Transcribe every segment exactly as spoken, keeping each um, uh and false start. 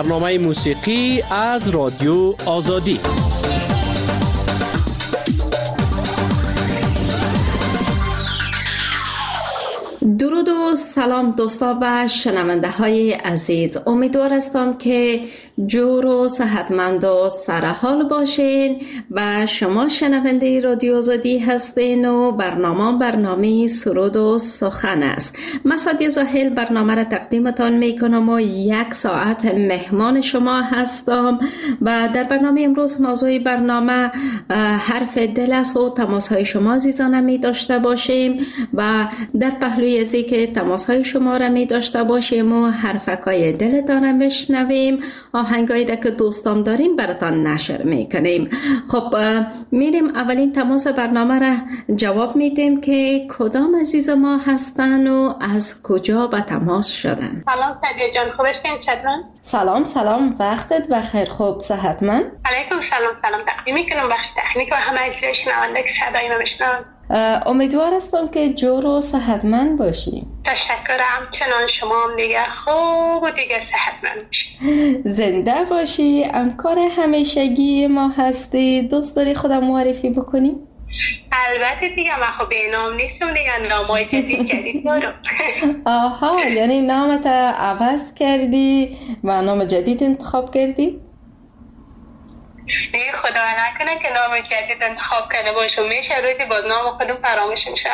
برنامه موسیقی از رادیو آزادی. درود و سلام دوستا و شنونده های عزیز. امیدوار هستم که جور و صحتمند و سرحال باشین و شما شنونده رادیو آزادی هستین و برنامه برنامه سرود و سخن است. من سعدیه زاهل برنامه را تقدیمتان میکنم و یک ساعت مهمان شما هستم و در برنامه امروز موضوع برنامه حرف دل است و تماس های شما عزیزان می داشته باشیم و در پهلوی ازی که تماس های شما را می داشته باشیم و حرفکای دلتان را میشنویم، آهنگایی را که دوستان داریم براتان نشر میکنیم. خب میریم اولین تماس برنامه را جواب میدیم که کدام عزیز ما هستن و از کجا به تماس شدن. سلام سعدیه جان، خوبش کنید چطورن؟ سلام سلام، وقتت بخیر. خوب صحتمند؟ علیکم سلام سلام. تقدیم میکنم بخش تکنیک و همه عزیزای شنونده که صدای ما بشنون. امیدوار هستم که جور و صحتمند باشی. تشکرم، چنان شما هم دیگه خوب و دیگه صحتمند باشی. زنده باشی. همکار همیشگی ما هستی. دوست داری خودم معرفی بکنی؟ البته دیگه من خب به نام نیستم دیگه، نامای جدید جدید دارم. آها، یعنی نامت عوض کردی و نام جدید انتخاب کردی؟ نه خدا نکنه که نام جدید انتخاب کنه باشه، میشه روزی باز نام خودم فراموش میشه.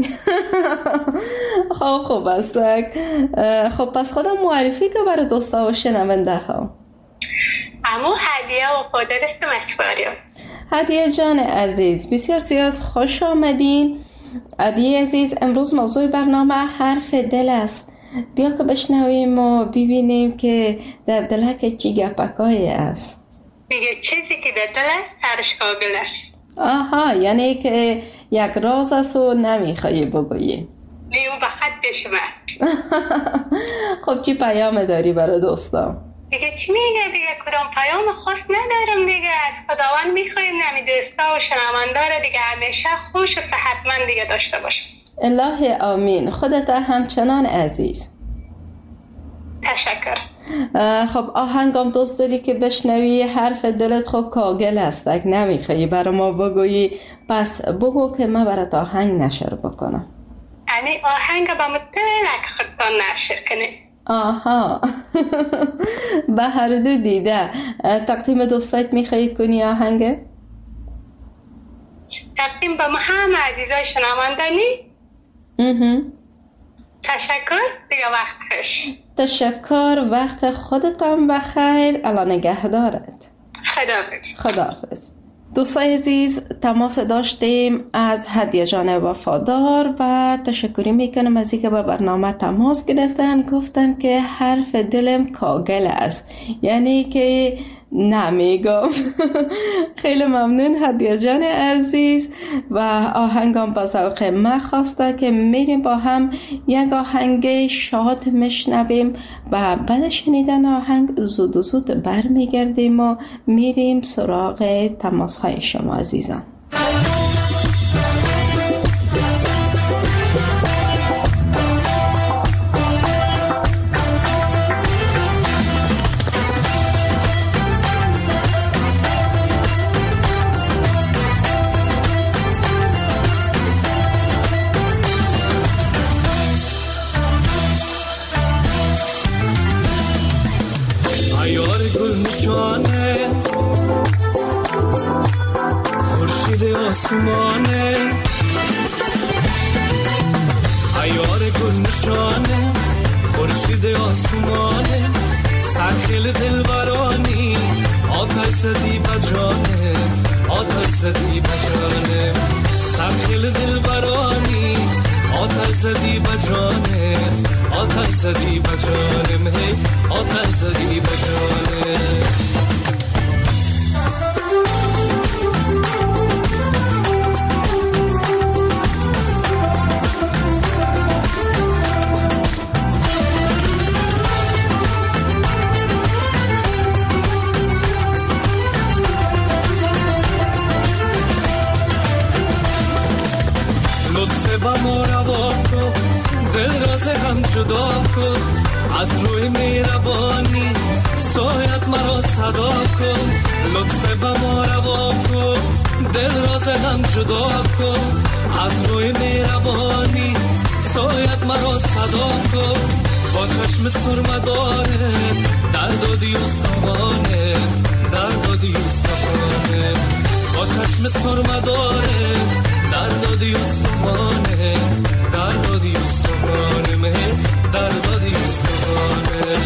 خب خوب است. خب پس خودم معرفی که برای دوستا و شنونده ها. امو هدیه و فادر اسم اکبریان. هدیه جان عزیز، بسیار زیاد خوش آمدین. هدیه عزیز، امروز موضوع برنامه حرف دل است. بیا که بشنویم و ببینیم که در دلک چی گپکایی است. میگه چیزی که در دل است سرش کاغل است. آها، یعنی که یک راز است و نمیخوایی بگویی. نیو به خط شما. خب چی پیام داری برای دوستا؟ دیگه چی میگه دیگه؟ کدام پیام خاص ندارم دیگه. از خداوند میخوایم نمی دوستا و شنوندار دیگه همیشه خوش و صحتمند دیگه داشته باشه. الهی آمین. خودت همچنان عزیز. تشکر. خب آهنگم دوست داری که بشنوی؟ حرف دلت خب کاغل است، اگه نمیخوایی برای ما بگویی پس بگو که من برات آهنگ نشر بکنم. یعنی آهنگ با متلک خودتان نشر کنی؟ آها. به هر دو دیده. تقدیم دوستایت میخوایی کنی آهنگ؟ تقدیم به همه عزیزای شنوندنی؟ اها. تشکر دیگه وقتش. تشکر، وقت خودتان بخیر. الان نگهدارت. خداحافظ. خداحافظ. دوستای عزیز، تماس داشتیم از هدیه جان وفادار و تشکری میکنم از اینکه با برنامه تماس گرفتن. گفتن که حرف دلم کاغل است، یعنی که نمیگم. خیلی ممنون هدیه جان عزیز و آهنگم با ذوق من خواسته که میریم با هم یک آهنگ شاد میشنویم و بعد شنیدن آهنگ زود و زود برمیگردیم و میریم سراغ تماس های شما عزیزان. خورشید آسمانه، عیار گل نشانه، خورشید آسمانه، سرخیل دلبرانی، آتش زدی بجانه، آتش زدی بجانه، سرخیل دلبرانی، آتش زدی بجانه، آتش زدی بجانه، آتش زدی بجانه. با ما روا کن، دل راز هم جدا کن، از روی مهربانی سایت مرا صدا کن، لطف به ما روا کن، دل را ز غم جدا کن، از روی مهربانی سایت مرا صدا کن، با چشم سرمه داره دردادی استوانه، دردادی استوانه، با چشم سرمه داره دردادی استوانه، دردادی استوانه، مه دردادی استوانه.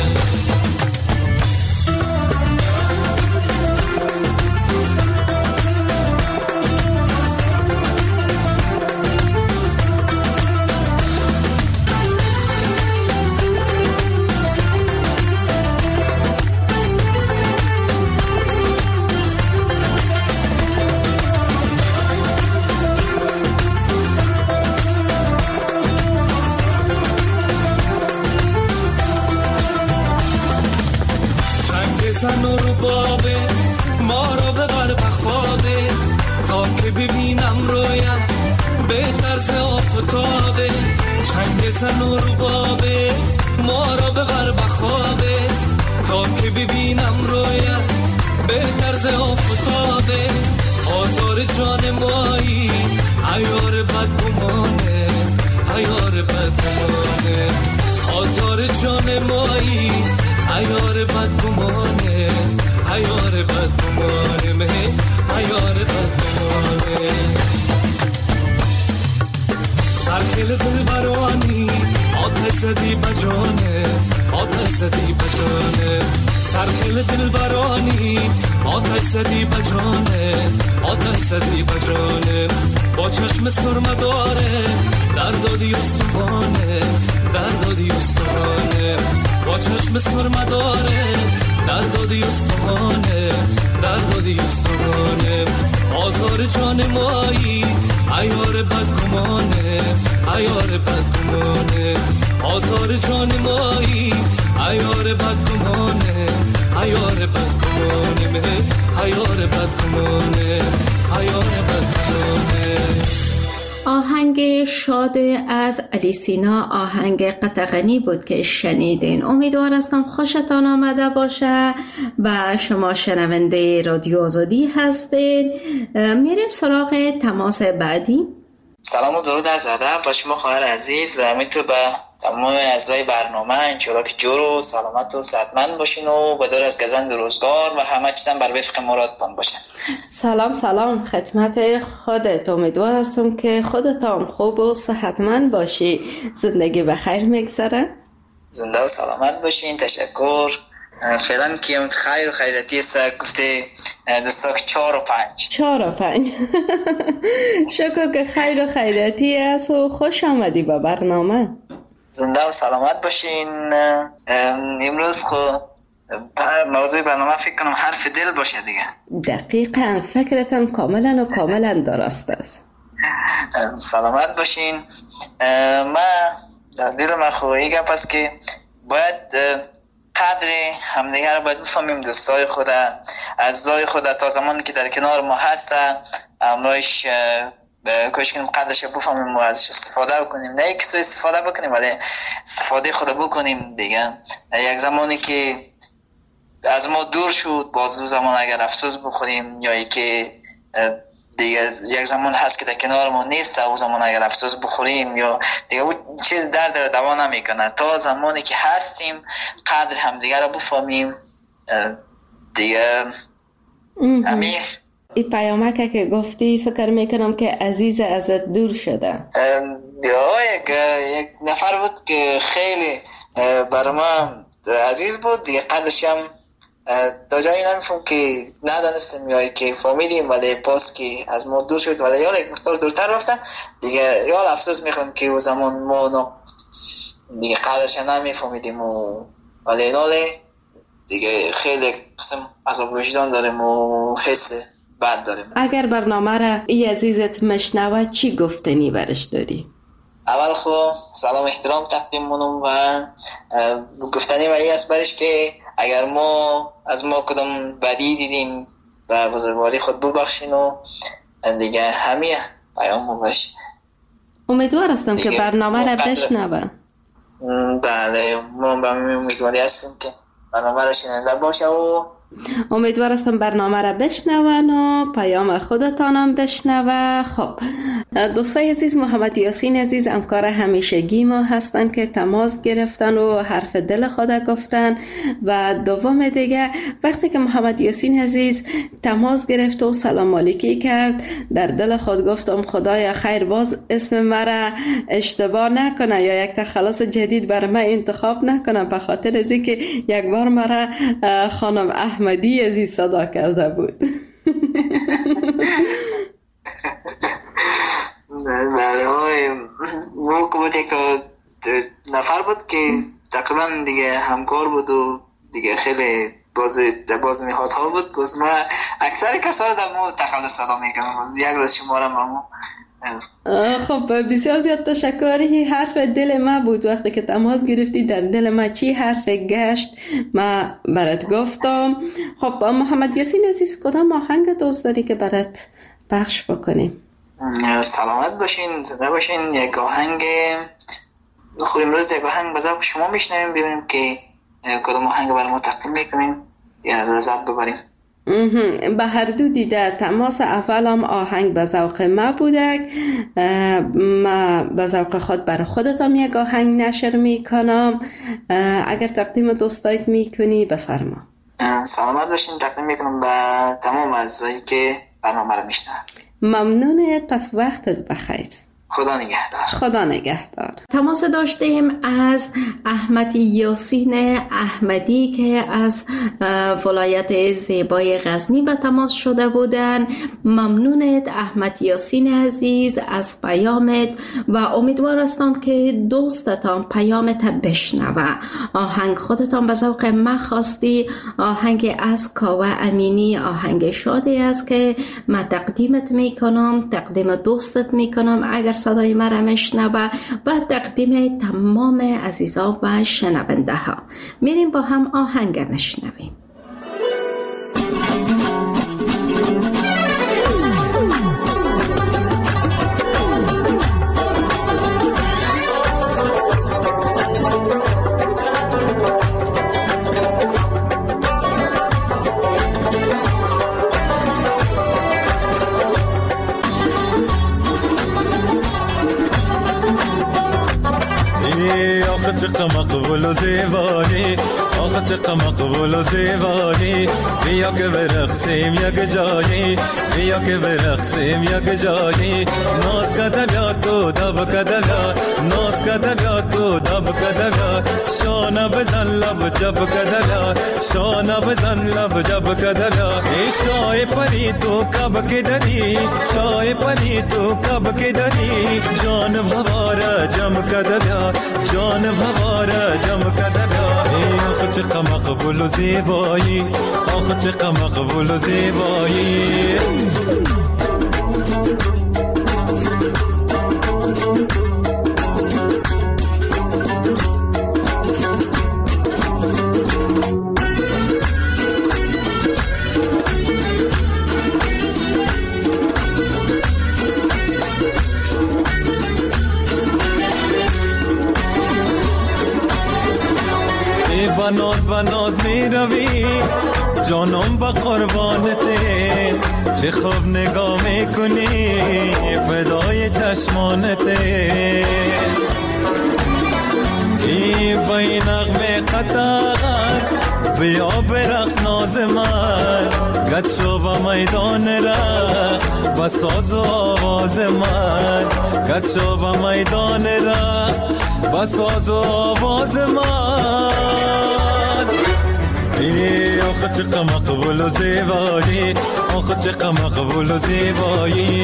زن و ربابه ما را ببر بخوابه، تا که ببینم رویم به طرز آفتابه، چنگ زن و ربابه ما را ببر بخوابه، تا که ببینم رویم به طرز آفتابه، آزار جان مایی عیار بدگمانه، عیار بدگمانه، آزار جان مایی عیار بدگمانه، عیار بدگمانه، مه عیار بدگمانه. سرکل دل برانی آتش زدی بجانه، آتش زدی بجانه، سرکل دل برانی آتش زدی بجانه، آتش زدی بجانه، با چشم سرمه داره دردادی استوانه، دردادی استوانه، با چشم سرمه داره دردادی استوانه، دردادی استوانه، آزار جان مایی عیار بدگمانه، عیار بدگمانه، آزار جان مایی عیار بدگمانه، عیار بدگمانه، مه عیار بدگمانه، عیار بدگمانه. آهنگ شاد از علی سینا آهنگ قطغنی بود که شنیدین. امیدوار هستم خوشتان آمده باشه و شما شنونده رادیو آزادی هستین. میریم سراغ تماس بعدی. سلام و درود از ادب با شما خواهر عزیز و امیدوارم به تمام اعضای برنامه انشالله که جور و سلامت و صحتمند باشین و بدور از گزند روزگار و همه چیزم بر وفق مرادتان باشن. سلام سلام خدمت خودت. امیدوار هستم که خودت هم خوب و صحتمند باشی. زندگی بخیر میگذره؟ زنده و سلامت باشین. تشکر. فعلا که خیر و خیرتی است گفته دوستا که چهار و پنج چهار و پنج شکر که خیر و خیرتی است و خوش آمدی با برنامه. زنده و سلامت باشین. امروز خب موضوع برنامه فکر کنم حرف دل باشه دیگه. دقیقاً فکرتم کاملا و کاملا درست است. سلامت باشین. ما در دل من خوبی گپ است که باید قدر همدیگه رو باید بفهمیم، دوستای خود عزیزای خود تا زمانی که در کنار ما هست امروش کوشش کنیم قدرش بفهمیم و ازش استفاده بکنیم، نه یک سو استفاده بکنیم ولی استفاده خود بکنیم دیگه. یک زمانی که از ما دور شد باز زمان اگر افسوس بخوریم، یا ای که دیگه یک زمان هست که در کنار ما نیست او زمان اگر افسوس بخوریم، یا دیگه اون چیز درد دوا نمیکنه. تا زمانی که هستیم قدر همدیگه رو بفهمیم دیگه. همین این پیامک که گفتی فکر میکنم که عزیز ازت دور شده. یک یک نفر بود که خیلی برای ما عزیز بود دیگه، قدرش هم تا جایی نمیفهم که ندانستیم یا که فهمیدیم ولی پاس که از ما دور شد ولی یا یک مقدار دورتر رفتن دیگه، یا افسوس میخوام که او زمان ما دیگه قدرش نمیفهمیدیم و ولی ناله دیگه خیلی قسم عذاب وجدان داریم و حس بد داریم. اگر برنامه را ای عزیزت مشنوه چی گفتنی برش داری؟ اول خب سلام احترام تقدیم منم و گفتنی ولی است برش که اگر ما از ما کدام بدی دیدیم و بزرگواری خود ببخشین و دیگه همه پیام باشه. امیدوار هستم که برنامه را بشنوه. بله ما به همین امیدواری هستیم که برنامه را شنیده باشه و امیدوار هستم برنامه را بشنون و پیام خودتانم بشنوه. خب دوستای عزیز، محمد یاسین عزیز همکار همیشگی ما هستن که تماس گرفتن و حرف دل خود گفتن. و دوم دیگه وقتی که محمد یاسین عزیز تماس گرفت و سلام علیکی کرد، در دل خود گفتم خدایا خیر باز اسم مرا اشتباه نکنه یا یک تخلص جدید برای من انتخاب نکنه، به خاطر از اینکه یک بار مرا خانم احمدی عزیز صدا کرده بود. بله های او که بود یک نفر بود که تقریبا دیگه همکار بود و دیگه خیلی باز باز میخواد ها بود. باز ما اکثر کسا رو در مو تخلص صدا میکنم، یک روز شما را مامو. خب بسیار زیاد تشکر. این حرف دل ما بود، وقتی که تماس گرفتی در دل ما چی حرف گشت ما برات گفتم. خب محمد یاسین عزیز کدام آهنگ دوست داری که برات پخش بکنیم؟ سلامت باشین، زنده باشین. یک آهنگ خب امروز یک آهنگ به ذوق شما میشنویم، ببینیم که کدام آهنگ برای ما تقدیم میکنیم یا لذت ببریم. به هر دو دیده تماس اولم آهنگ به ذوق ما بوده، ما به ذوق خود برای خودتم یک آهنگ نشر میکنم. اگر تقدیم دوستایت میکنی بفرما. سلامت باشین، تقدیم میکنم به تمام اعضایی که برنامه رو میشنون. ممنونت، پس وقتت بخیر. خدا نگهدار. خدا نگهدار. تماس داشتیم از احمد یاسین احمدی که از ولایت زیبای غزنی به تماس شده بودن. ممنونت احمد یاسین عزیز از پیامت و امیدوار هستم که دوستتان پیامت بشنوه. آهنگ خودتان به ذوق ما خواستی، آهنگ از کاوه امینی، آهنگ شادی است که من تقدیمت میکنم، تقدیم دوستت میکنم اگر صدای مرا میشنوه و تقدیم تمام عزیزا و شنونده ها. میریم با هم آهنگ میشنویم. چقدر مقبول و زیبانی، آخه چقدر مقبول و زیبانی. بیا که برقصیم یک جایی، بیا که برقصیم یک جایی. ناز کدم یاد تو دب کدم یاد، ناز کدم یاد تو دب کدم یاد. شانه بزن لب جب کدم یاد، شانه بزن لب جب کدم یاد. ای شای پری تو کب که دنی، شای پری تو کب که دنی. جان بواره جم کدم یاد، جان بواره جم کدم یاد. ای آخه چقدر مقبول و زیبایی، آخه چقدر مقبول و زیبایی. بناز بناز می روی جانم با قربانته، چه خوب نگاه میکنی فدای چشمانته. ای بای نغمه قطعان بیا برقص ناز من، گد شو با میدان رقص بساز و آواز من. گد شو با میدان رقص بساز و آواز من. ای آخه چقدر مقبول و زیبایی، آخه چقدر مقبول و زیبایی.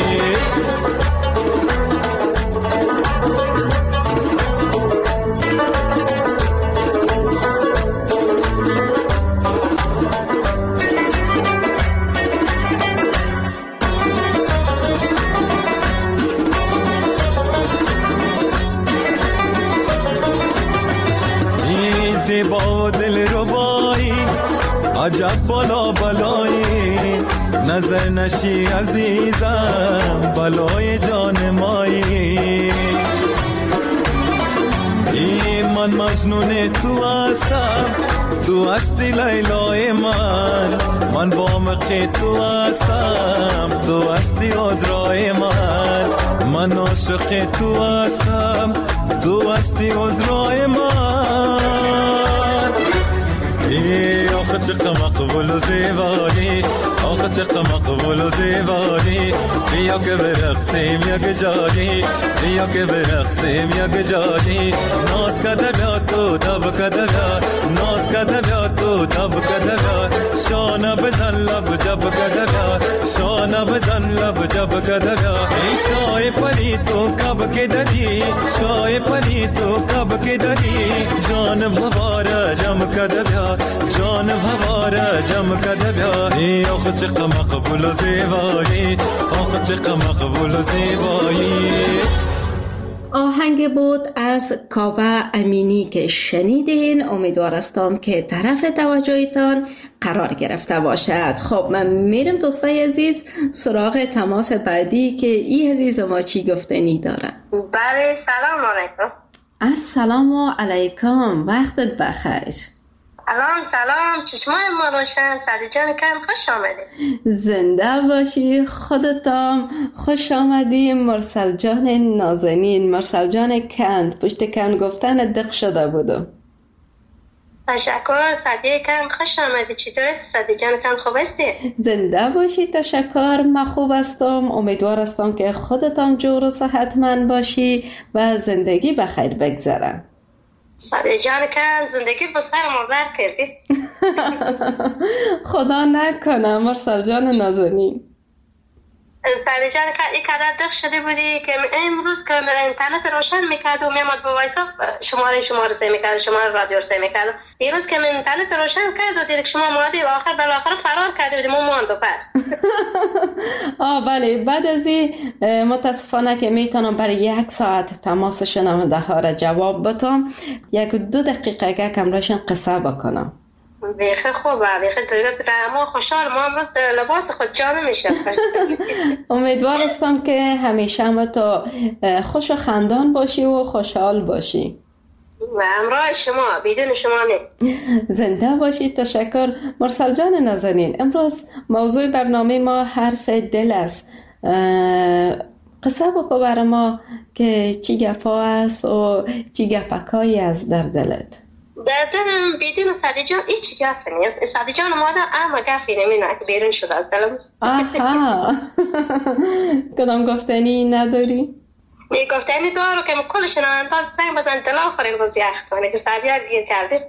ای زیبا و دل ربایی، عجب بالا بالایی. نظر نشی عزیزم بلای جان مایی. ای من مجنون تو هستم تو هستی لیلای من، من وامق تو هستم. تو هستی عذرای من، من عاشق تو هستم. تو هستی عذرای من. ای آخه چقدر مقبول و زیبایی، آخه چقدر مقبول و زیبایی. بیا که برقصیم یک جایی، بیا که برقصیم یک جایی. ناز کده بیا تو دب کده بیا، ناز کده بیا تو دب کده بیا. شانه بزن لب جب کده بیا، شانه بزن لب جب کده بیا. ای شای پلی تو کب که دادی، شای پلی تو کب که دادی. جانم هواره جم کده بیا، جانم هواره جم کده بیا. ای آخه چقدر مقبول و زیبایی، آخه چقدر مقبول و زیبایی. آهنگ بود از کاوه امینی که شنیدین. امیدوار هستم که طرف توجهتان قرار گرفته باشد. خب من میرم دوستای عزیز سراغ تماس بعدی که ای عزیز ما چی گفتنی داره. بله سلام علیکم. السلام علیکم، وقتت بخیر. سلام سلام، چشمای ما روشن. سعدی جان کم خوش آمدید. زنده باشی، خودتام خوش آمدی. مرسل جان نازنین، مرسل جان کند، پشت کند گفتن دق شده بودم. تشکر سعدی کم خوش آمدی. چطور است سعدی جان کم، خوب هستی؟ زنده باشی، تشکر، من خوب هستم. امیدوار هستم که خودتام جور و صحتمند باشی و زندگی بخیر بگذره. سعدی جان کم زندگی با سر مردر کردی. خدا نکنه مرسل جان نازنین. سعدی جان کم یک عدد دق شده بودی که امروز که اینترنت روشن میکرد و میامد با وایسا شماره شماره سه میکرد، شماره رادیو سه میکرد. دیروز که اینترنت روشن کرد و دیدک شما مادی و آخر بالاخره فرار کرده بودیم و ماندو پس. آه بله، بعد از این متاسفانه که میتونم برای یک ساعت تماس شنونده ها را جواب بدم، یک دو دقیقه که کم روشن قصه بکنم. بیخی خوبه، بیخی ما خوشحال، ما امروز لباس خود جانه میشه. امیدوار هستم که همیشه هم تو خوش و خندان باشی و خوشحال باشی. و همراه شما، بدون شما نه. زنده باشی، تشکر. مرسل جان نازنین، امروز موضوع برنامه ما حرف دل است. قصه بکو برای ما که چی گپا است و چی گپکایی است در دلت. در دلم بیدون سعدی جان هیچ گفت نیست. سعدی جان ماده اما گفی نمینه که بیرون شده از دلم. آها. کدام گفتنی نداری؟ می گفتنی دارو که کل شنونده زنگ بزن دل آخرین روز یخ کنه که سعدی ها گیر کرده.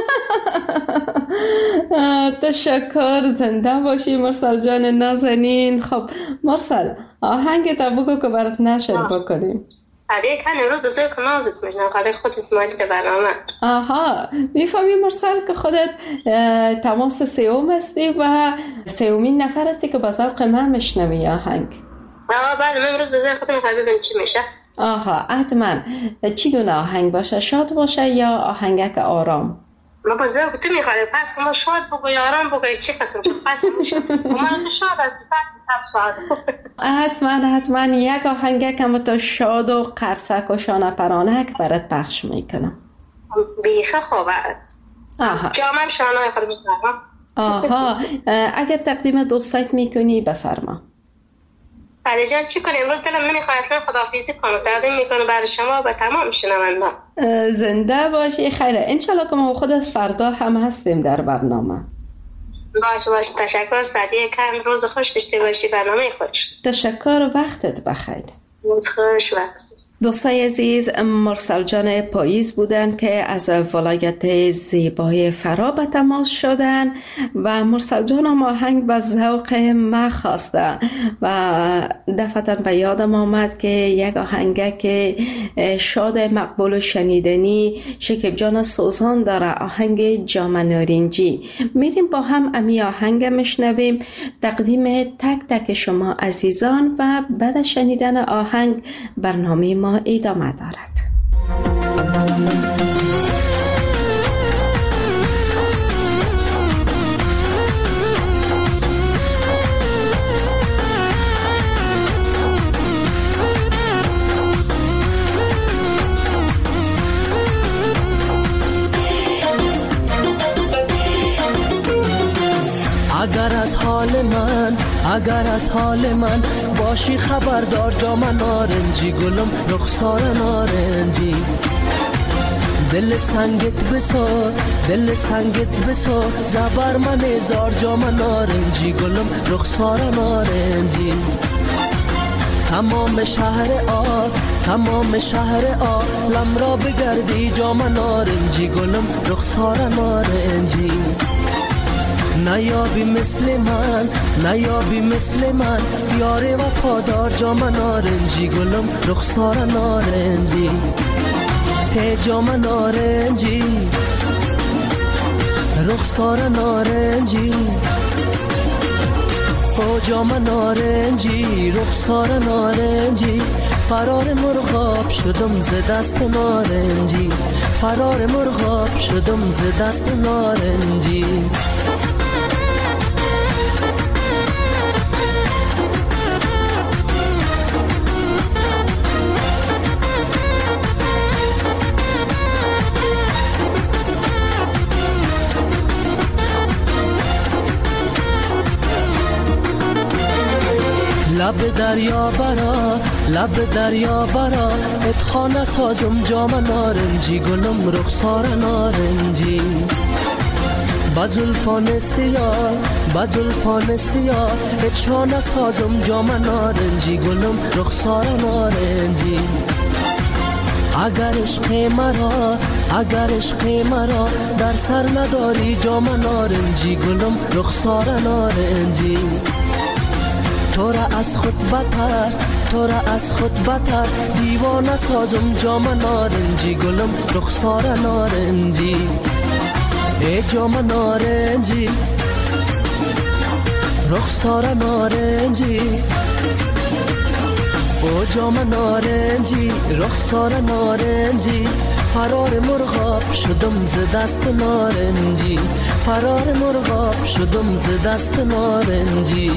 تشکر، زنده باشی مرسل جان نازنین. خب مرسل آهنگ تا بگو که برات نشر بکنیم. علی کن امروز بزرگ که نازت میشنم خواهد خودت مادید برنامه. آها، میفهمی مرسل که خودت تماس سیوم هستی و سیومین نفر هستی که با ذوق من میشنوی آهنگ. آه بله، من امروز بزرگ خودم میخواه ببین چی میشه. آها، حتما. چی دونه آهنگ باشه؟ شاد باشه یا آهنگک آرام؟ ما بزرگ تو میخواه پس که ما شاد بگو یا آرام بگو چی قسم پس میشه. و من تو شاد هستی حتما حتما یک آهنگه که تو شاد و قرصک و شانه پرانک برات پخش میکنم. بیخه خوبه. آها، جامم شانه خود میکنم. آها، اگر تقدیم دوستت میکنی بفرما. علی جان چی کنیم امروز دلم نمیخواد اصلا خداحافظی کنم. تقدیم میکنم برای شما و تمام شنونده. زنده باشی. خیره، انشالله که ما خودت فردا هم هستیم در برنامه. باش باش، تشکر سعدیه کم. روز خوش داشته باشی، برنامه خوش. تشکر، وقتت بخیر. روز خوش وقت. دوستای عزیز، مرسل جان پاییز بودن که از ولایت زیبای فرا به تماس شدن و مرسل جان هم آهنگ به ذوق ما خواستن و دفعتا به یادم آمد که یک آهنگه که شاد مقبول و شنیدنی شکیب جان سوزان داره، آهنگ جام نارنجی. میریم با هم امی آهنگ مشنویم. تقدیم تک تک شما عزیزان و بعد شنیدن آهنگ برنامه ما ادامه دارد. اگر از حال من باشی خبردار جام نارنجی گلم رخسار نارنجی دل سنگت بسار دل سنگت بسار زبر من هزار جام نارنجی گلم رخسار نارنجی تمام شهر آ تمام شهر آ لم را بگردی جام نارنجی گلم رخسار نارنجی نیابی مثل من نیابی مثل من یار وفادار جام نارنجی گلم رخسار نارنجی هی جام نارنجی رخسار نارنجی او جام نارنجی رخسار نارنجی فرار مرغاب شدم ز دست نارنجی فرار مرغاب شدم ز دست نارنجی لب دریا برا لب دریا برا اتخانه سازم جام نارنجی گلم رخسار نارنجی بزلفان سیاه بزلفان سیاه اتخانه سازم جام نارنجی گلم رخسار نارنجی اگر عشق مرا اگر عشق مرا در سر نداری جام نارنجی گلم رخسار نارنجی تو را از خود بتر تو را از خود بتر دیوانه سازم جام نارنجی گلم رخسار نارنجی ای جام نارنجی رخسار نارنجی او جام نارنجی رخسار نارنجی فرار مرغاب شدم ز دست نارنجی فرار مرغاب شدم ز دست نارنجی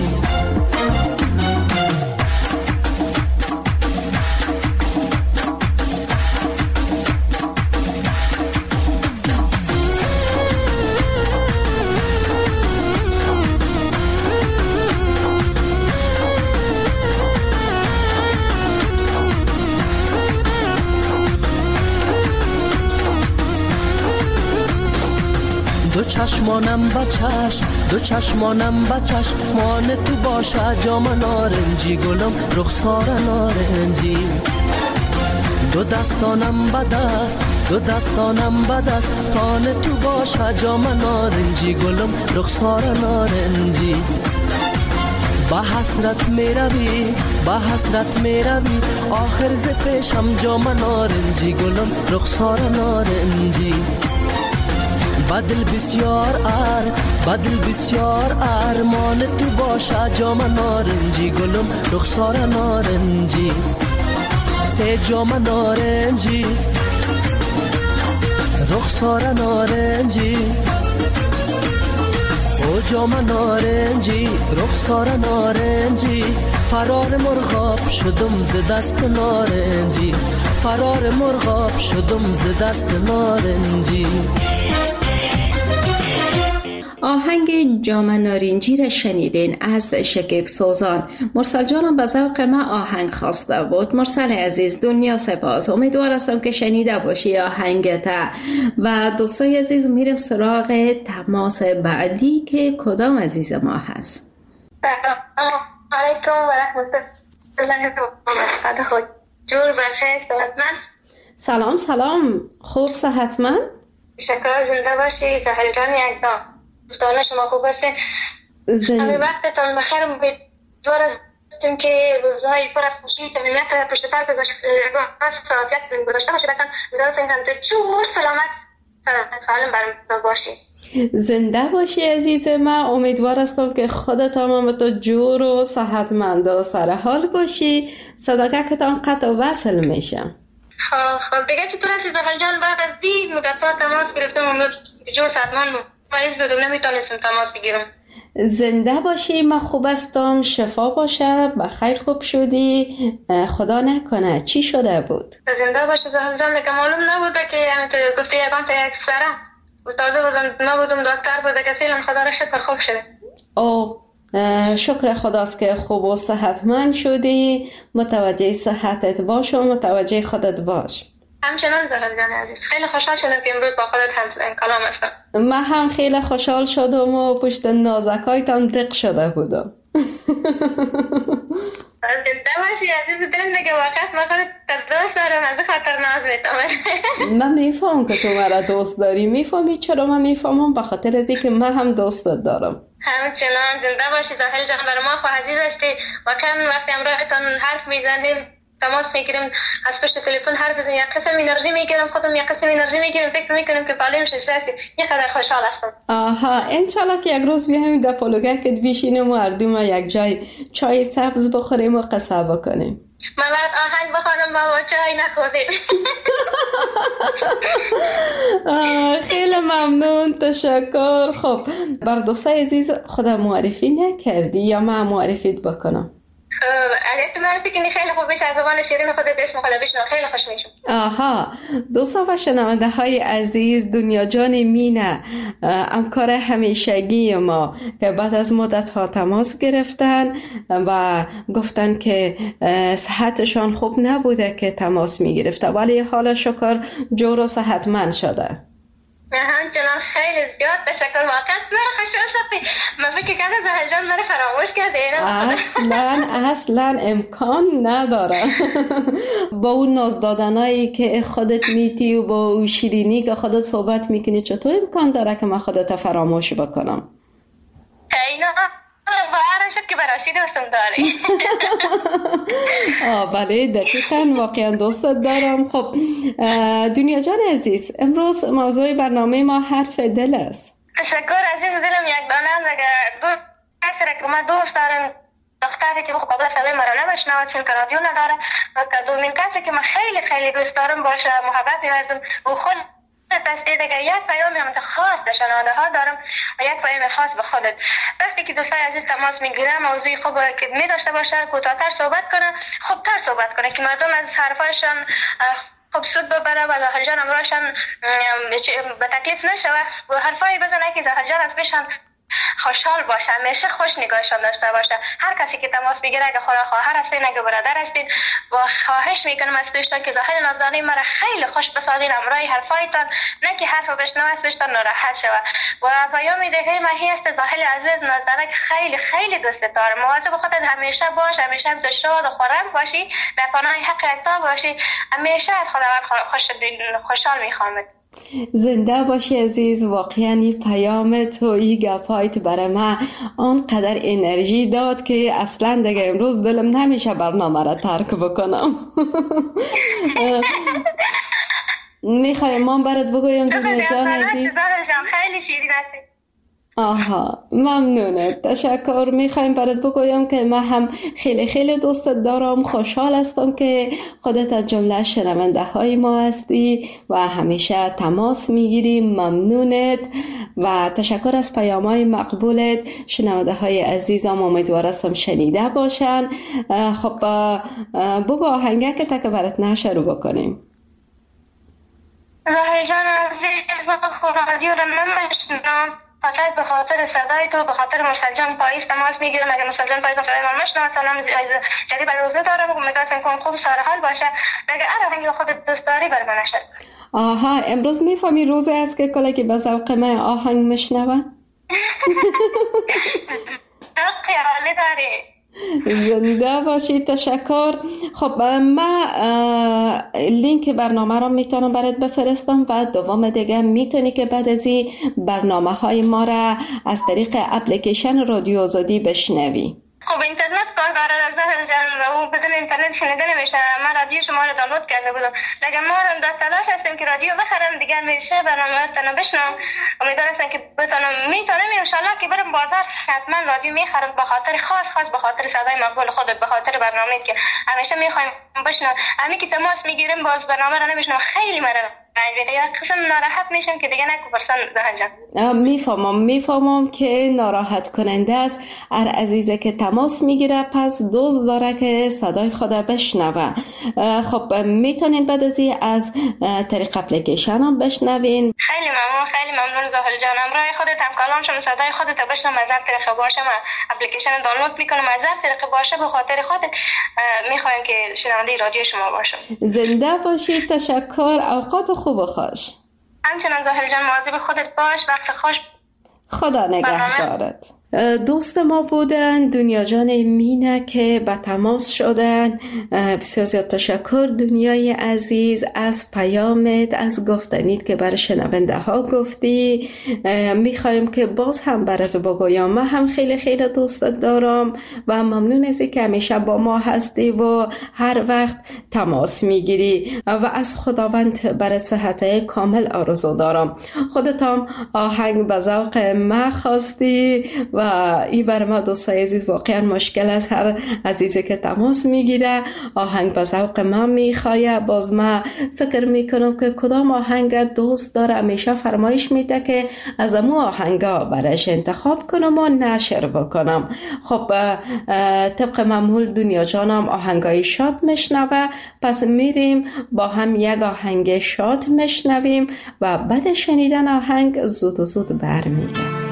دو چشمانم بچش دو چشمانم بچش مان تو باشه جام نارنجی گلم رخسار نارنجی دو دستانم بدست دو دستانم بدست تان تو باشه جام نارنجی گلم رخسار نارنجی با حسرت می روی با حسرت می روی آخر ز پیشم جام نارنجی گلم رخسار نارنجی بدل بسیار ار بدل بسیار ارمان تو باشه جام نارنجی گلم رخسار نارنجی ای جام نارنجی رخسار نارنجی او جام نارنجی رخسار نارنجی فرار مرغاب شدم ز دست نارنجی فرار مرغاب شدم ز دست نارنجی آهنگ جام نارنجی را شنیدین از شکیب سوزان. مرسل جانم به ذوق ما آهنگ خواسته بود. مرسل عزیز دنیا سپاس. امیدوار هستم که شنیده باشی آهنگت. و دوستای عزیز میریم سراغ تماس بعدی که کدام عزیز ما هست. سلام علیکم و رحمت الله و برکاته. جور بخیر صحتمند. سلام سلام خوب صحتمند. شکر زنده باشی زهر جان یک دام. دوستان شما خوب هستین؟ همه وقتتان بخیر. امیدوار هستیم که روزهای پر از خوشی صمیمیت پشت سر گذاشته سعادت گذاشته باشه. بتان امیدوار هستیم که جور سلامت سالم برام باشی. زنده باشی عزیز من. امیدوار هستم که خودت هم به تو جور و صحتمند و سرحال باشی. صداقتتان قطع و وصل میشه. خب خب دیگه چطور هستی زهر جان؟ بعد از دی مدت تماس گرفتم امید جور صحتمند فایز بدم نمیتونستم تماس بگیرم. زنده باشی. من خوب هستم. شفا باشه. بخیر خوب شدی. خدا نکنه چی شده بود؟ زنده باشه زهر جان. که معلوم نبوده که گفتی یکان تا یک سره تازه بودم نبودم دکتر بوده که فعلا خدا را شکر خوب شده. او شکر خداست که خوب و صحتمند شدی. متوجه صحتت باش و متوجه خودت باش. همچنان زهرا جان عزیز، خیلی خوشحال شدم که امروز با خودت هم کلام هستم. من هم خیلی خوشحال شدم و پشت نازکایتان دق شده بودم. دماشی عزیز دلم دیگه واقعا من خودت دوست دارم، از خاطر ناز میتونم. من میفهم که تو مرا دوست داری. میفهمی چرا من میفهمم؟ به خاطر از اینکه من هم دوستت دارم. همچنان زنده باشی زاهل جان، برای ما خو عزیز هستی. واقعا وقتی امروزتون حرف میزنیم تماس میگیریم، از پشت تلفن حرف بزنیم، یک قسم انرژی میگیرم، خودم یک قسم انرژی میگیرم، فکر میکنم که پالیم شش هستی. یه خبر خوشحال هستم. آها انشالله که یک روز بیایم در پلوگه که بشینیم و هر دوم یک جای چای سبز بخوریم و قصه بکنیم. من بعد آهنگ بخوانم بابا چای نخوردیم. خیلی ممنون، تشکر. خب بر دوستای عزیز خودم معرفی نکردی یا من معرفیت بکنم؟ خب اگه تو معرفی کنی خیلی خوب بشه، از زبان شیرین خودت اسم خودت بشنو، خیلی خوش میشم. آها دوستا و شنونده های عزیز، دنیا جان مینه همکار همیشگی ما که بعد از مدت ها تماس گرفتن و گفتن که صحتشان خوب نبوده که تماس میگرفته، ولی حالا شکر جور و صحتمند شده. همچنان خیلی زیاد تشکر. واقعا مرا خوشحال ساختی. من فکر کردم زهر جان مرا فراموش کرده. اصلا اصلا امکان نداره. با اون ناز دادنایی که خودت میتی و با اون شیرینی که خودت صحبت میکنی چطور امکان داره که من خودت فراموش بکنم؟ اینا باورم شد که براسی دوستم داری. آه بله دقیقاً واقعا دوستت دارم. خب دنیا جان عزیز، امروز موضوع برنامه ما حرف دل است. تشکر عزیز دلم. یک دانم دیگه دو کسی را که من دوست دارم، دختری که قبل صدای مرا نمیشنود چون که رادیو نداره، و دومین کسی که من خیلی خیلی دوست دارم باشه، محبت می‌ورزم و خود دستی دیگه یک پیام هم خاص به شنونده ها دارم و یک پیام خاص به خودت. وقتی که دوستای عزیز تماس میگیره موضوعی خوب که می داشته باشه، کوتاه‌تر صحبت کنه، خوبتر صحبت کنه که مردم از حرفایشان خوب سود ببره و زاهر جان امروزشان به تکلیف نشه و حرفایی بزنه که زاهر جان از پیشان خوشحال باشه، همیشه خوش نگاهشان داشته باشه. هر کسی که تماس میگیره، اگه خدا خواهر هستین، اگه برادر هستین، با خواهش میکنم از پیشتان که ظاهر نازدانی مرا خیلی خوش بسازین امرای حرفایتان، نه که حرف بشنو از پیشتان ناراحت شوه. و پیام دیگه ماهی است ظاهر عزیز نازدانک خیلی خیلی دوست دارم. مواظب خودت همیشه باش، همیشه تو شاد و خرم باشی، در پناه حق یکتا باشی، همیشه از خداوند خوش خوشحال میخوامت. زنده باشی عزیز. واقعا این پیام تو، این گپایت برای من آنقدر انرژی داد که اصلا دیگه امروز دلم نمیشه برنامه را ترک بکنم. میخوایم من برات بگویم دنیا جان عزیز. خیلی شیرین هستی. آها ممنونه، تشکر. میخوایم برات بگویم که من هم خیلی خیلی دوستت دارم، خوشحال هستم که خودت از جمله شنونده های ما هستی و همیشه تماس میگیریم. ممنونت و تشکر از پیام های مقبولت. شنونده های عزیزم امیدوار هستم شنیده باشن. خب بگو آهنگه که تک برات نشروع بکنیم. زاهر جان عزیز، من خود رادیو رو نمیشنم، فقط به خاطر صدای تو، به خاطر مشتاق جان پاییز تماس میگیرم. اگه مشتاق جان پاییز صدای من مشنوه، سلام جدید برای روزه دارم و میگم کن خوب سر حال باشه. اگه آهنگ خودت دوست داری بر من نشه. آها امروز میفهمی روزه است که کلا که به ذوق من آهنگ میشنوه. ذوقی عالی داری. زنده باشی، تشکر. خب من لینک برنامه را میتونم برات بفرستم و دوم دیگه میتونی که بعد از این برنامه های ما را از طریق اپلیکیشن رادیو آزادی بشنوی. خب اینترنت کار داره زهر جان و بدون اینترنت شنیده نمیشه. من رادیو شما رو دانلود کرده بودم، دیگه ما هم در تلاش هستیم که رادیو بخرم دیگه میشه برنامه تنو بشنوم. امیدوارم که بتونم میتونم ان شاء الله که برم بازار حتما رادیو میخرم، به خاطر خاص خاص به خاطر صدای مقبول خودت، به خاطر برنامه‌ای که همیشه میخوایم بشنوم. همین که تماس میگیریم باز برنامه رو نمیشنم، خیلی مرا یک قسم ناراحت میشم که دیگه نکو پرسان زهر جان. میفهمم میفهمم که ناراحت کننده است. هر عزیزه که تماس میگیره پس دوست داره که صدای صدای خود بشنوه. خب میتونین بعد از این از طریق اپلیکیشن هم بشنوین. خیلی ممنون، خیلی ممنون زاهل جان. همراه خودت هم کلام شما صدای خودت بشنوم، از هر طریق باشه من اپلیکیشن دانلود میکنم، از هر طریق باشه به خاطر خودت میخوایم که شنونده رادیو شما باشم. زنده باشید، تشکر، اوقات خوب و خوش. همچنان زاهل جان، مواظب خودت باش، وقت خوش. خدا نگهدارت. دوست ما بودن دنیا جان مینه که به تماس شدن. بسیار زیاد تشکر دنیای عزیز از پیامت، از گفتنیت که برای شنونده ها گفتی. میخوایم که باز هم برات بگویم من هم خیلی خیلی دوست دارم و ممنون ازی که همیشه با ما هستی و هر وقت تماس میگیری و از خداوند برات صحت کامل آرزو دارم. خودت هم آهنگ به ذوق ما خواستی و این برای ما دوستای عزیز واقعا مشکل است. هر عزیزی که تماس میگیره آهنگ به ذوق من میخواه. باز من فکر میکنم که کدام آهنگ دوست داره، همیشه فرمایش میده که از امو آهنگا برایش انتخاب کنم و نشر بکنم. خب طبق معمول دنیا جانم آهنگای شاد میشنوه، پس میریم با هم یک آهنگ شاد میشنویم و بعد شنیدن آهنگ زود و زود برمیگردیم.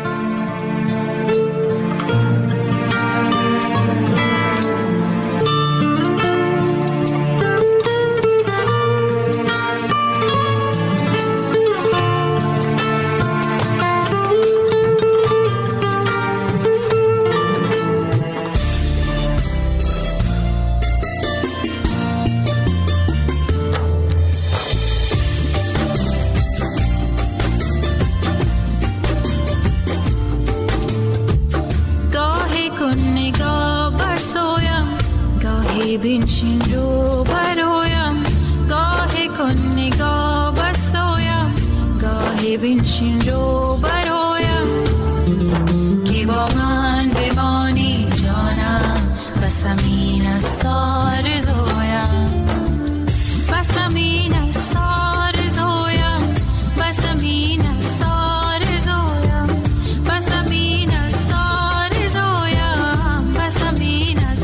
بنشین رو برایم، گاهی کن نگاه برسایم، گاهی بنشین رو برایم، که با من بمانی جانم، بس امین از سار زویم، بس امین از سار زویم، بس امین از سار زویم، بس امین از سار زویم، بس امین از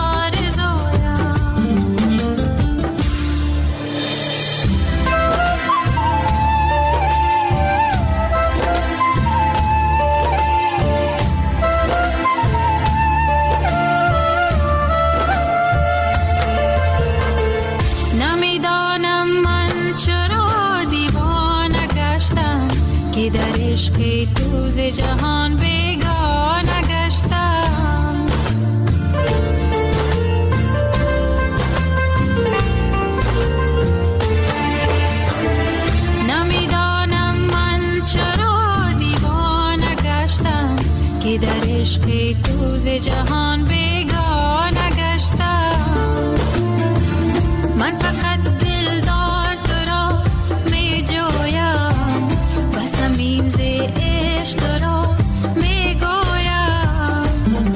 در عشق تو ز جهان بیگانه گشتم، نمیدانم من چرا دیوانه گشتم، که در عشق تو ز جهان بیگانه گشتم. من فقط دلدار تو را می جویم، بس امین ز عشق تو را می گویم،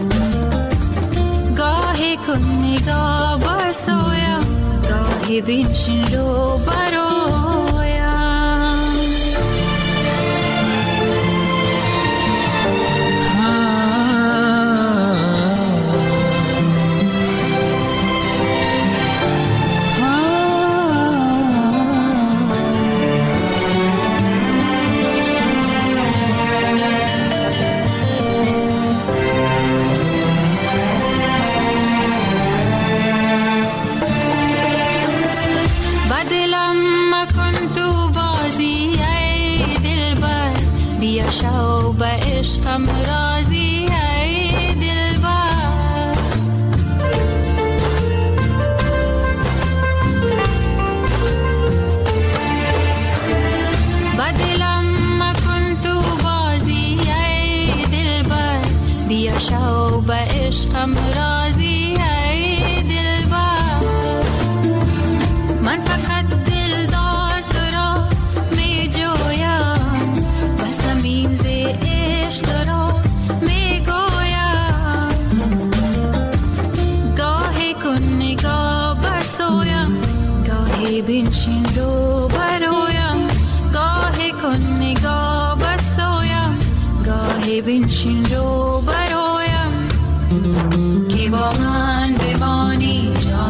گاهی کن نگاه برسویم، گاهی بنشین رو برایم. شو به عشقم راضی ای دلبر، با دلم مکن تو بازی ای دلبر، بیا شو به عشقم راضی ای دلبر. من فقط دلدار تو را می جویم، بس امین ز عشق تو را می گویم، گاهی کن نگاه برسویم، گاهی بنشین رو برایم، گاهی کن نگاه برسویم، گاهی بنشین رو برایم، که با من بمانی جان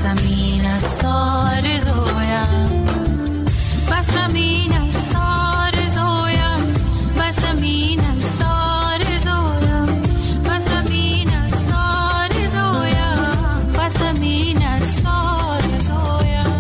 بسمین از سار زویم بسمین از سار زویم بسمین از سار زویم بسمین از سار زویم بسمین از سار زویم.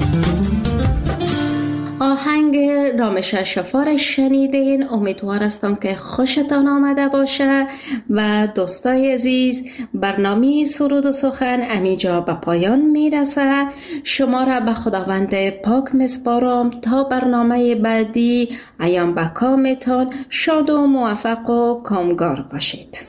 آهنگ رامش شفار شنیدین. امیدوار هستم که خوشتان آمده باشه و دوستای عزیز برنامه سرود و سخن امیجا به پایان میرسه. شما را به خداوند پاک مسپارم تا برنامه بعدی ایام به کامتان شاد و موفق و کامگار باشید.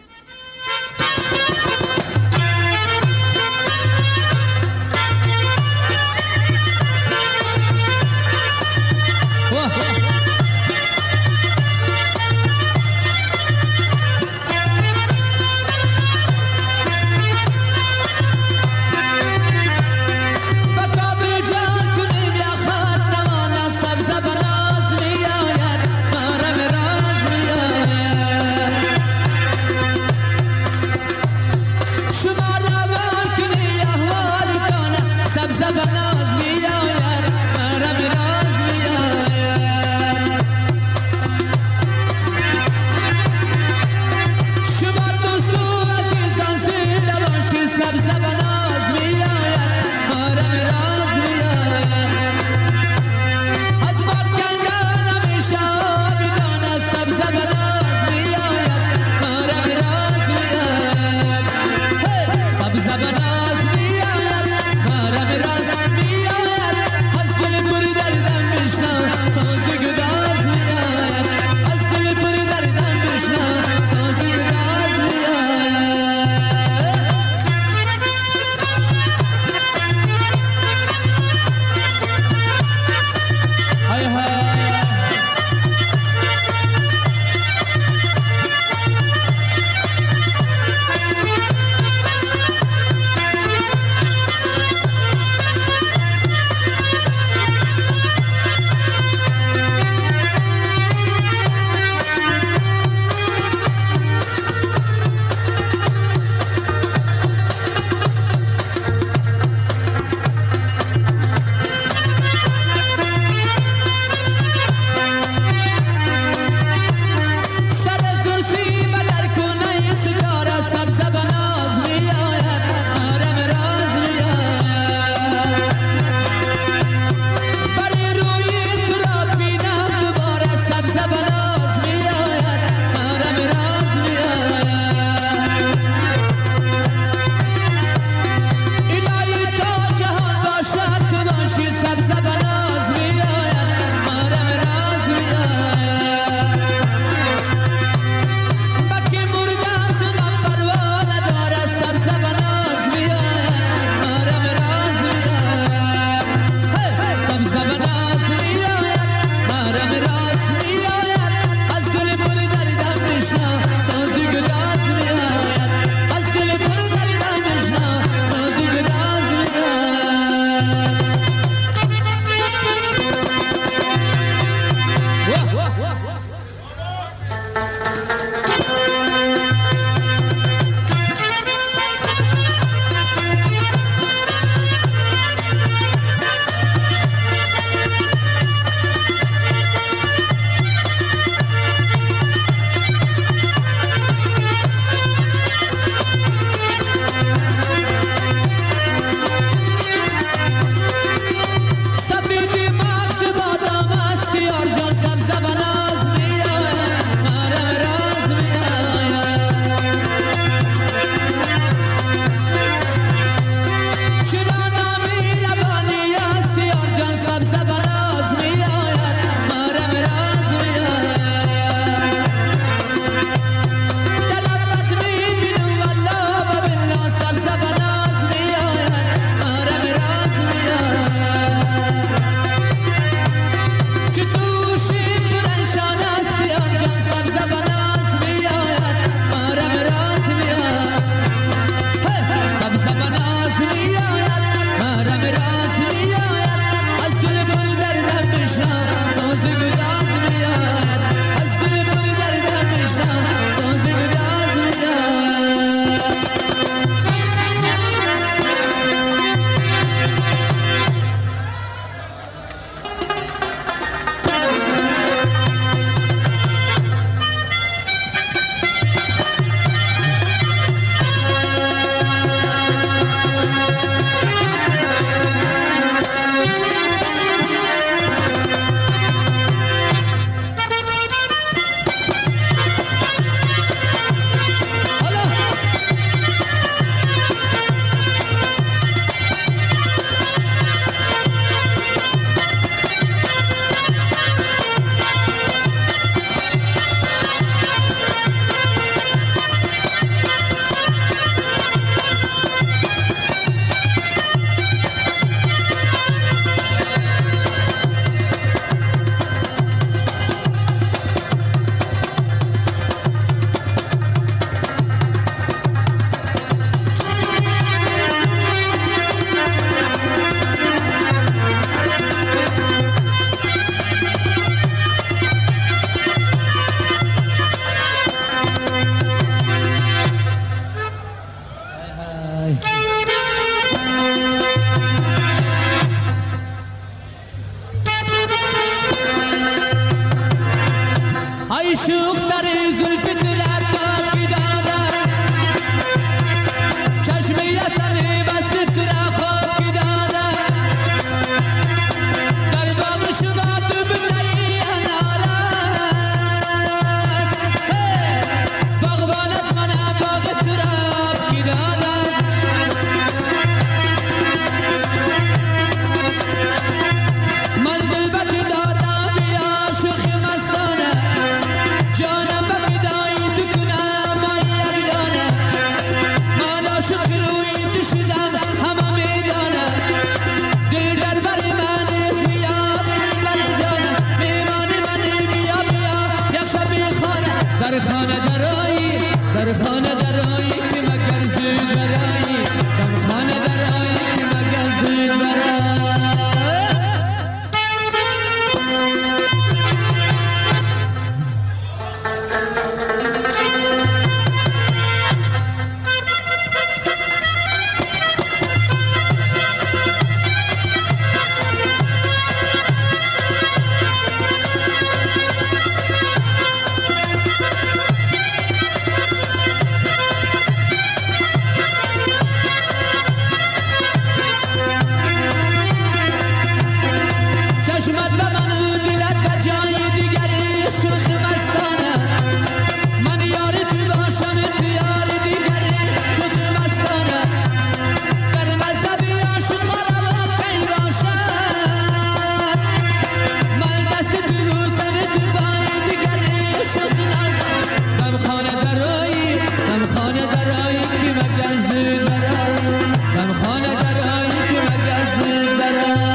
ای شوخ سر زلف ترتا کی دادم چشم یسن بست ترا خواب کی دادم در باغ شما تو بنایی انارت باغبانت من باغ تراب کی دادم من دل بکی دادم بیا شوخ مستانه جانم بکی دایی تو کنم من یک دانه من عاشق روی تو شدم همه میدانه دل در بر من زیاد بر جانه میمانی منی بیا بیا یک شب بی خانه در خانه درایی در خانه درایی که مگر زود برایی در خانه درایی که مگر زود برایی چشمت به من و دلت به جای دیگری شوخ مستانه من یار تو باشم تو یار دیگری شوخ مستانه در مذهبی عاشق رو کی باشد من دست تو روزم تو پای دیگری شوخ نازم دم خانه درایی دم خانه درایی که مگر زود برای دم خانه درایی که مگر زود برای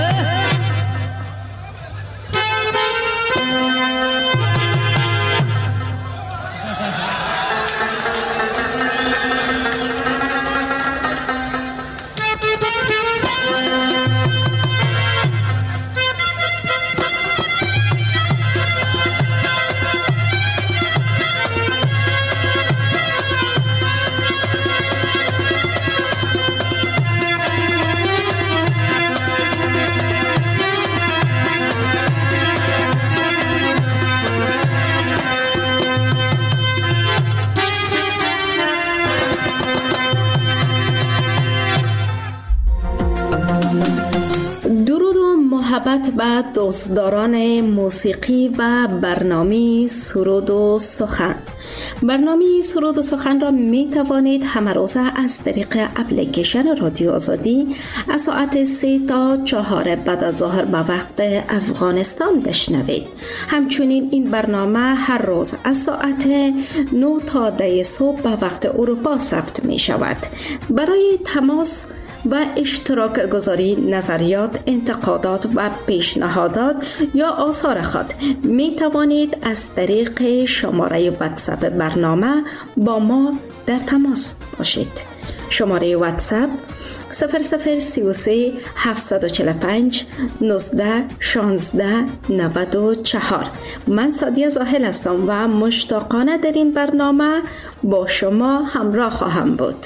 محبت به دوستداران موسیقی و برنامه سرود و سخن. برنامه سرود و سخن را می توانید همه روزه از طریق اپلیکیشن رادیو آزادی از ساعت سه تا چهار بعد از ظهر به وقت افغانستان بشنوید. همچنین این برنامه هر روز از ساعت نه تا ده صبح به وقت اروپا ثبت می شود. برای تماس و اشتراک گذاری نظریات، انتقادات و پیشنهادات یا آثار خود می توانید از طریق شماره واتساپ برنامه با ما در تماس باشید. شماره واتساپ صفر صفر سی و سه هفتصد و چهل و پنج نوزده شانزده نود و چهار. من سادیه زاهل هستم و مشتاقانه در این برنامه با شما همراه خواهم بود.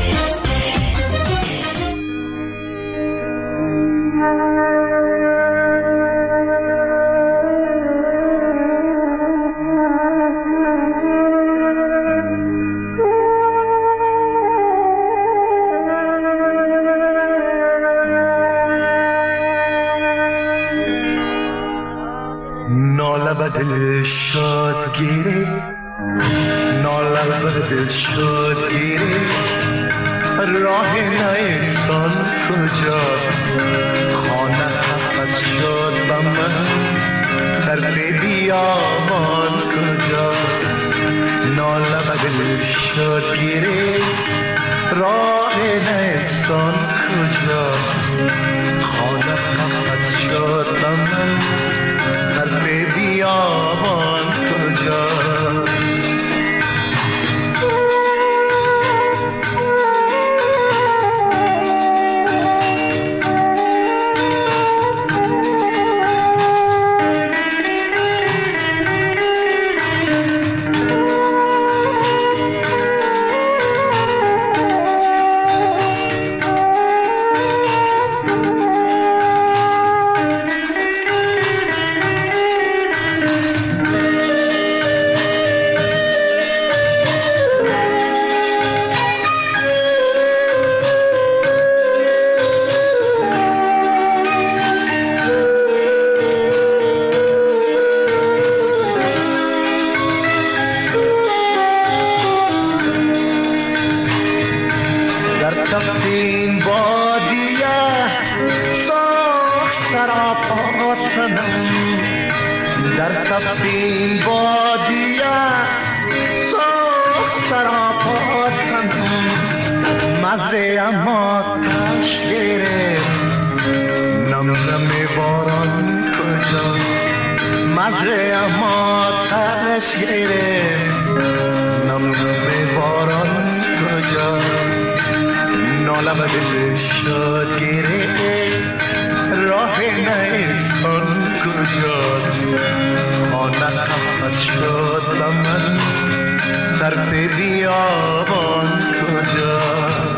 دل شاد گیری ناله بر دل شاد گیری راه نیستان کجاست خانه از شاد به من در بیابان کجاست ناله بر دل شاد گیری راه نیستان کجاست خانه از شاد به من در بیابان کجاست تنم در تپین بادیه سرخ سراپا تنم مزه اما تش گرفت نم نم باران کجا مزه اما تش گرفت نم نم باران کجا نالم دل شاد گرفت راه نیستان کجاست خانه نفس شد و من در بیابان کجاست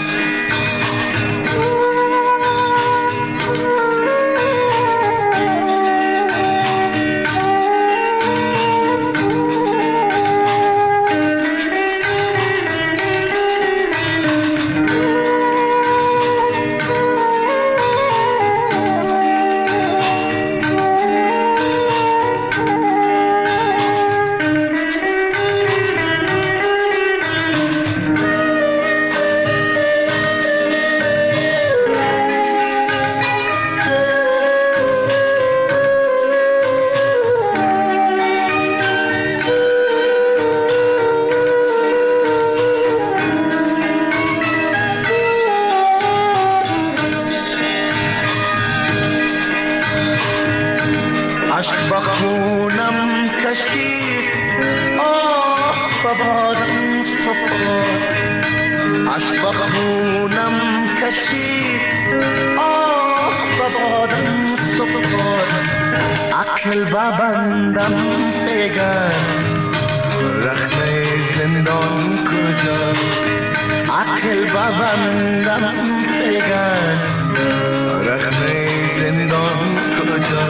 عشق با خونم کشید آه ببادم صفا عشق با خونم کشید آه ببادم صفا عقل ببندم بگر رخنه زندان کجا عقل ببندم بگر رخنه زندان کجا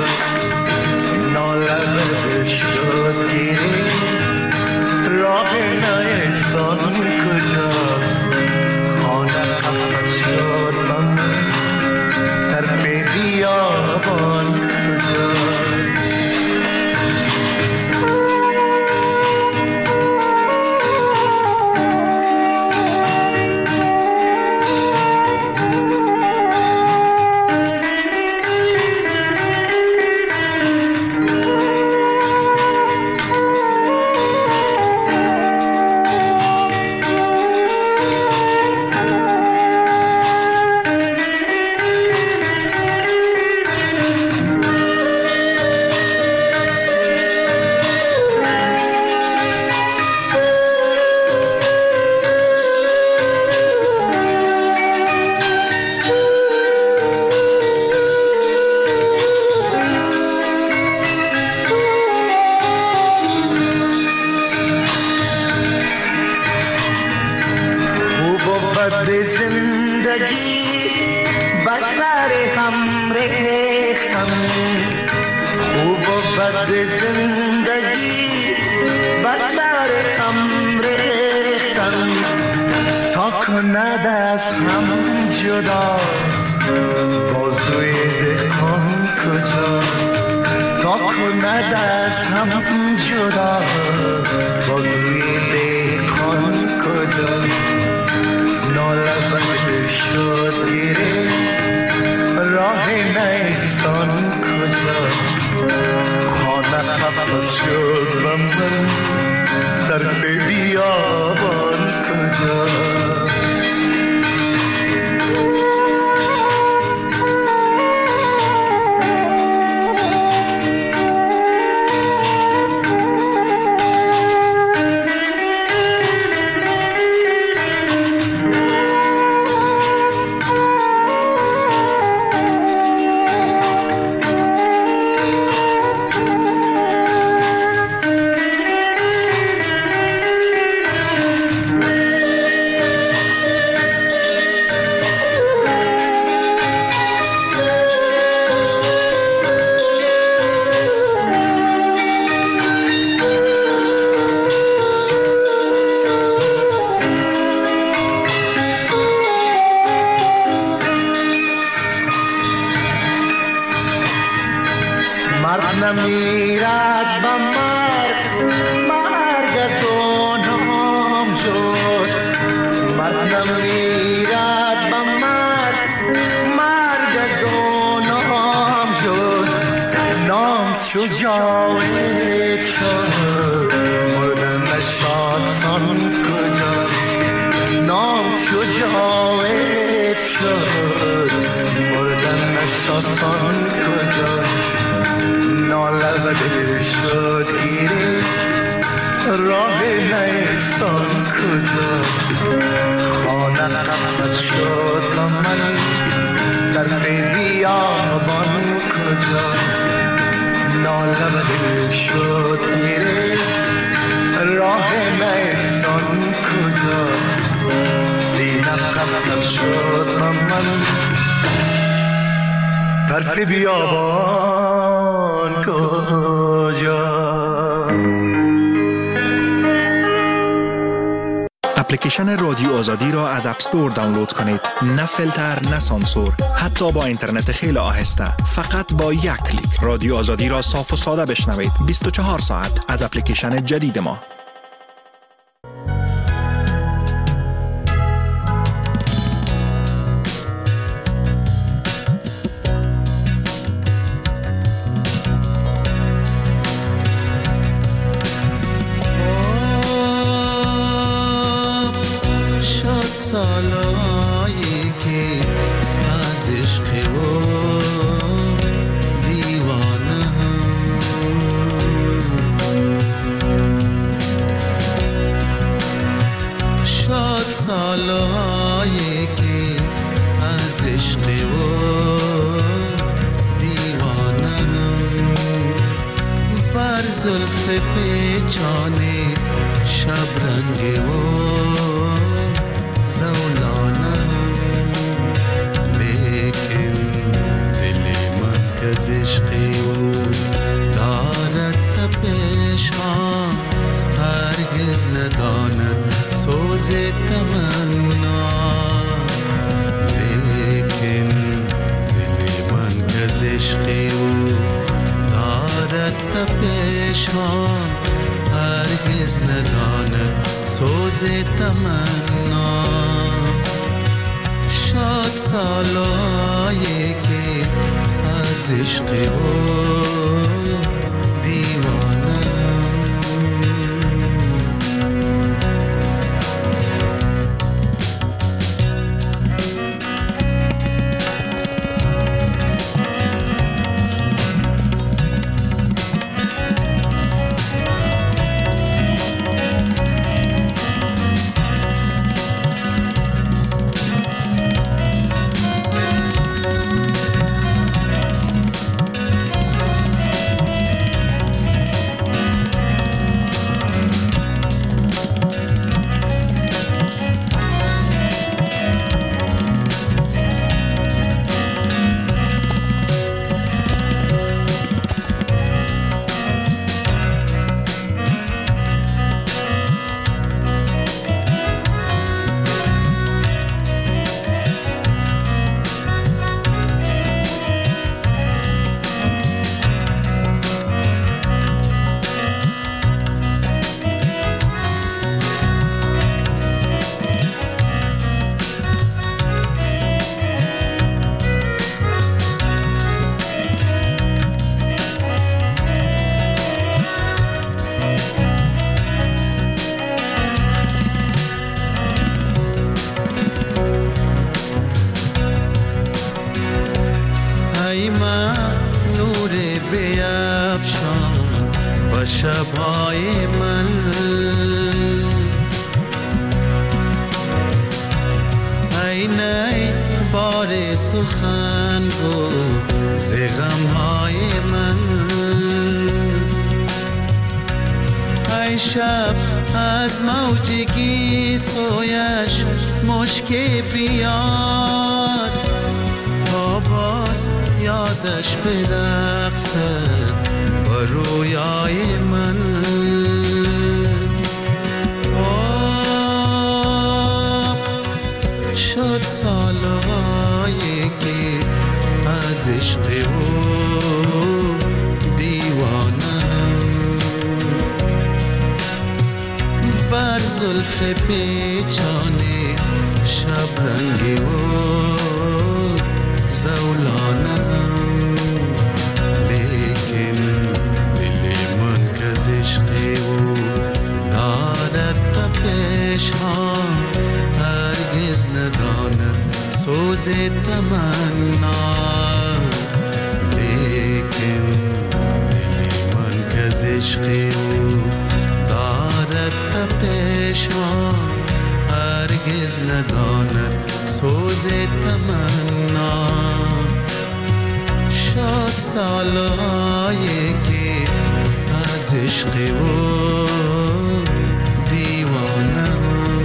نالم شد گیری راه نیستان کجا خانه قفص شد من در بیابان کجا چو جاوید شد مردنش آسان کجا نام چو جاوید شد مردنش آسان کجا ناله و دل شد گیری راه نیستان کجا خانه قفس شد و من در بیابان کجا ناله و دل شد گیری راه نیستان کجا سینه قفس شد و من در بیابان کجا. اپلیکیشن رادیو آزادی را از اپ استور دانلود کنید. نه فیلتر، نه سانسور، حتی با اینترنت خیلی آهسته. فقط با یک کلیک رادیو آزادی را صاف و ساده بشنوید. بیست و چهار ساعت از اپلیکیشن جدید ما. سالایی که از عشق و دیوانه شد سالایی که از عشق و دیوانه بر زلف پیچانه شبرنگ و زولانم لیکن دل من کز عشقی او دارد تپش ها هرگز نداند سوز تمنا لیکن دل من کز عشقی او دارد تپش ها هرگز نداند سوز تمنا شد سالایی که از عشق او دیوانه شب‌های من ای نی بار سخن گو ز غم‌های من ای شب از موجگی سویش مشک بیار تا باز یادش برقصد با رویای من آب شد سالهایی که از عشق او دیوانم بر زلف پیچانه شبرنگ او زولانم لیکن تمنا، لیکن دل من که از عشق او دارد تپشان، هرگز نداند سوز تمنا. شد سالهایی که از عشق او دیوانم.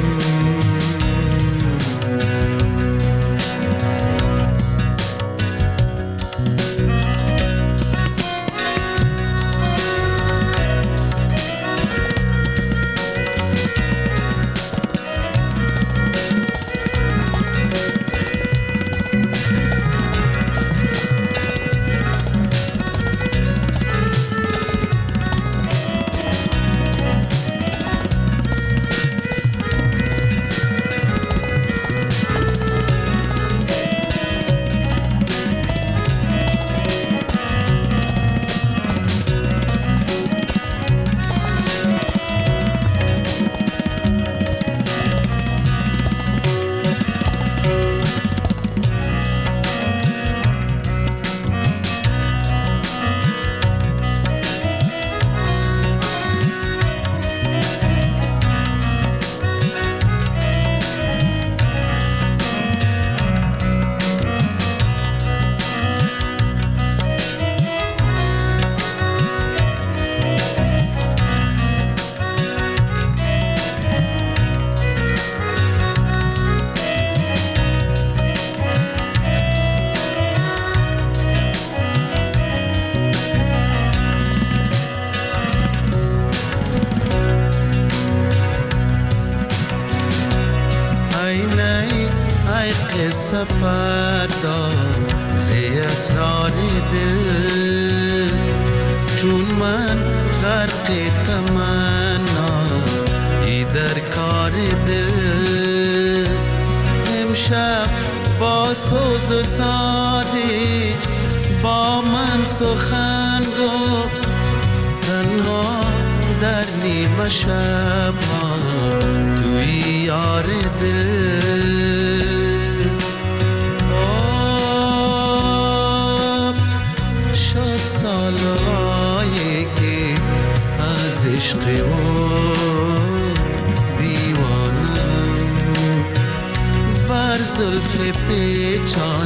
سفر دار زی اسرار دل، چون من غرق تمنا ای در کار دل. امشب با سوز و سازی با من سخن گفت، تنها در نیمه شب توی یار دل. سالهایی که از عشق او دیوانم، بر زلف پیچان